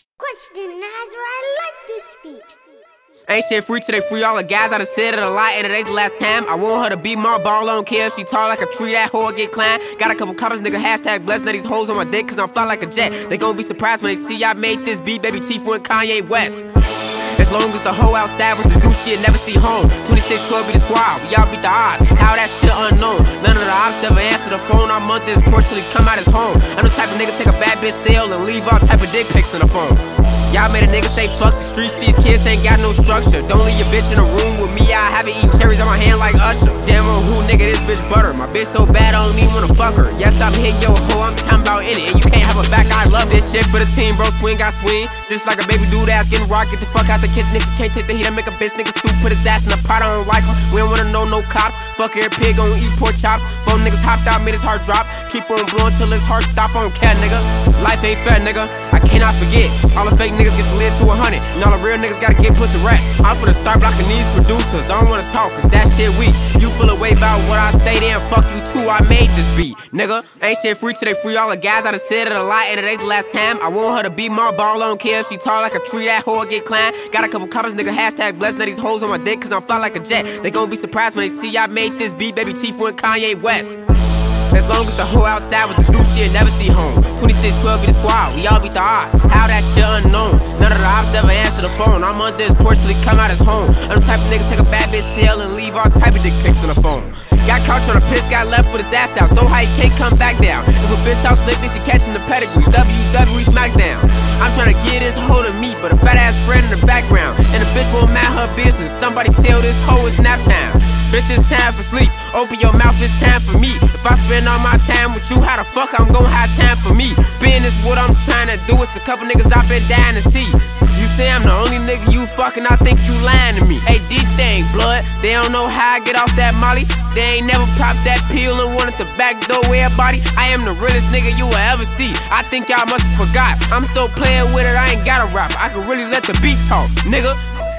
Question Nazar, I like this beat. Ain't shit free till they free all the guys. I done said it a lot and it ain't the last time. I want her to be my ball, I don't care if she tall like a tree, that hoe get climbed. Got a couple comments, nigga, hashtag blessed. Now these hoes on my dick cause I'm fly like a jet. They gon' be surprised when they see I made this beat, baby Chief and Kanye West. As long as the hoe outside with the zoo shit never see home. 2612 be the squad, we all beat the odds. How that shit unknown. None of the ops ever answer the phone. Our month is Porsche till he come out his home. I'm the type of nigga take a bad bitch sale and leave all type of dick pics on the phone. Y'all made a nigga say fuck the streets, these kids ain't got no structure. Don't leave your bitch in a room with me, I have it eating cherries on my hand like Usher. Jam on who, nigga, this bitch butter. My bitch so bad I don't even wanna fuck her. Yes, I'm hitting your hoe, I'm talking about in it. And you can't have a back, I love this shit for the team, bro. Swing, got swing. Just like a baby dude ass getting rock. Get the fuck out the kitchen if you can't take the heat. I make a bitch nigga soup, put his ass in the pot, I don't like him. We don't wanna know no cops. Fuck every pig, gon' eat pork chops. 4 niggas hopped out, made his heart drop. Keep on blowing till his heart stop, I don't care, nigga. Life ain't fair, nigga. I cannot forget. All the fake niggas get to live to 100. And all the real niggas gotta get put to rest. I'm finna start blocking these producers. I don't wanna talk, cause that shit weak. You feel a way about what I say, then fuck you too. I made this beat, nigga. Ain't shit free till they free all the guys. I done said it a lot and it ain't the last time. I want her to be my ball, I don't care if she tall like a tree, that hoe get climbed. Got a couple comments, nigga, hashtag blessed. Now these hoes on my dick cause I'm fly like a jet. They gon' be surprised when they see I made this beat, baby Chief and Kanye West. As long as the hoe outside with the zoo shit never see home. 2612 be the squad, we all beat the odds. How that shit unknown. None of the ops ever answer the phone. I'm under his Porsche till he come out his home. I'm the type of nigga take a bad bitch sale and leave all type of dick pics on the phone. Got caught tryna piss, got left with his ass out. So high he can't come back down. If a bitch talk slick, then she catching the pedigree. WWE Smackdown. I'm tryna get this hoe to me, but a fat ass friend in the background. And the bitch won't mind her business. Somebody tell this hoe it's nap time. Bitch, it's time for sleep. Open your mouth, it's time for me. If I spend all my time with you, how the fuck I'm gon' have time for me? Spin is what I'm trying to do. It's a couple niggas I've been dying to see. You say I'm the only nigga you fucking, I think you lying to me. Hey, D-Thing, blood, they don't know how I get off that molly. They ain't never popped that pill and wanted to backdoor everybody. I am the realest nigga you will ever see. I think y'all must have forgot. I'm still playing with it, I ain't gotta rap. I can really let the beat talk, nigga.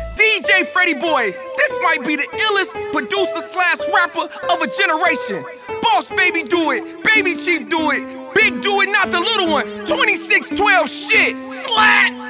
DJ Freddy Boy, this might be the illest producer slash rapper of a generation. Boss Baby do it, Baby Chief do it, Big do it, not the little one. 2612 shit, slat.